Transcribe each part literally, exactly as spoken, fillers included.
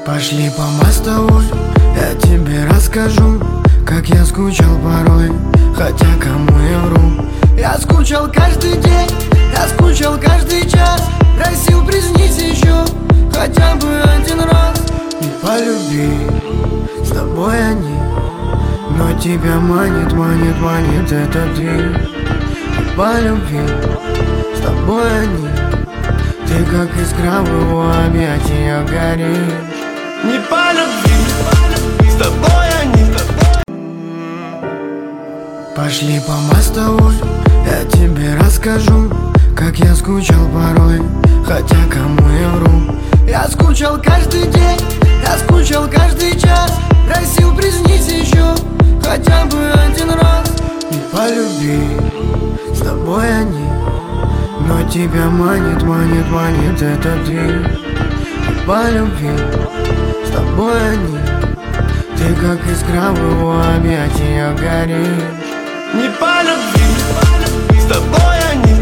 Пошли по мостовой, я тебе расскажу, как я скучал порой, хотя кому я вру. Я скучал каждый день, я скучал каждый час, просил приснись еще хотя бы один раз. И полюби, с тобой они, но тебя манит, манит, манит этот день. И полюби, с тобой они, ты как искра в его объятиях горишь. Не по любви, с тобой они. Пошли по мостовой, я тебе расскажу, как я скучал порой, хотя кому я вру. Я скучал каждый день, я скучал каждый час, просил приснись еще хотя бы один раз. И полюби, с тобой они, но тебя манит, манит, манит этот день. И полюби, с тобой они, ты как искра в его объятиях горишь. Не по любви, с тобой они.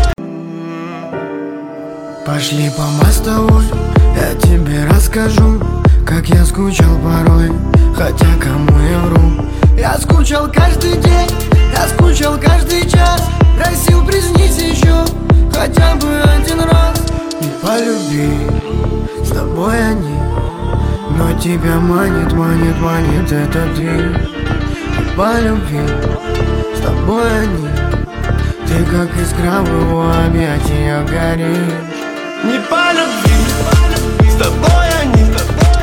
Пошли по мостовой, я тебе расскажу, как я скучал порой, хотя кому я вру. Я скучал каждый день, я скучал каждый час, просил приснись еще хотя бы один раз. И полюби, с тобой они, но тебя манит, манит, манит этот день. И полюби, с тобой они, ты как искра в его объятиях горишь. Не по любви, с тобой